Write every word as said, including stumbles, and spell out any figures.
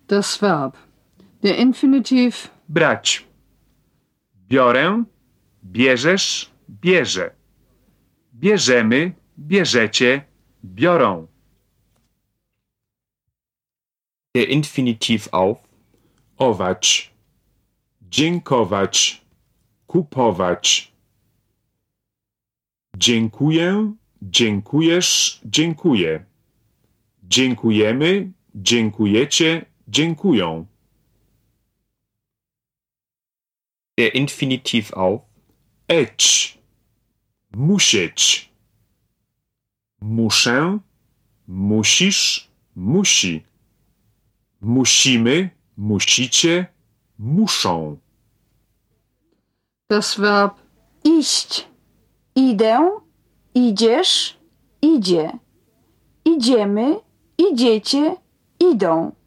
Das Verb. Der Infinitiv. Brać. Biorę, bierzesz, bierze. Bierzemy, bierzecie, biorą. Der Infinitiv auf. Ować. Dziękować. Kupować. Dziękuję, dziękujesz, dziękuję. Dziękujemy, dziękujecie, dziękują. Der Infinitiv auf. Eć. Musieć. Muszę, musisz, musi. Musimy, musicie, muszą. Das Verb. Iść. Idę, idziesz, idzie. Idziemy, idziecie, idą.